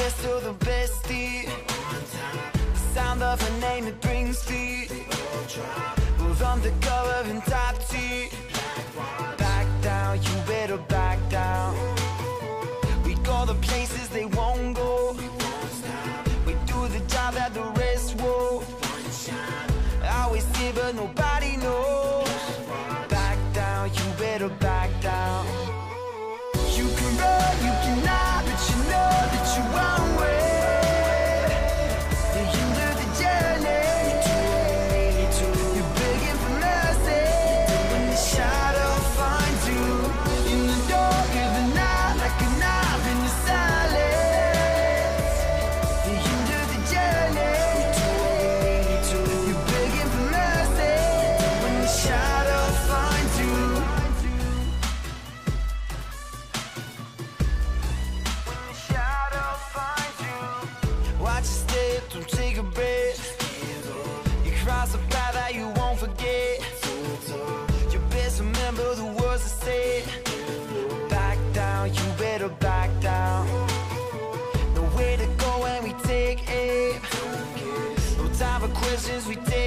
best of the bestie. Sound of her name, it brings feet. We're undercover in top T. Back down, you better back down. We go the places they won't go. We do the job that the rest won't. Always see but nobody knows. Back down, you better back down. You can run, you cannot, but you know that you won't win. The end of the journey, you're begging for mercy. When the shadow finds you in the dark of the night, like a knife in the silence. The end of the journey, you're begging for mercy. When the shadow finds you. Watch your step, don't take a breath. You cross a path that you won't forget. You best remember the words I said. Back down, you better back down. Nowhere to go when we take aim. No time for questions, we take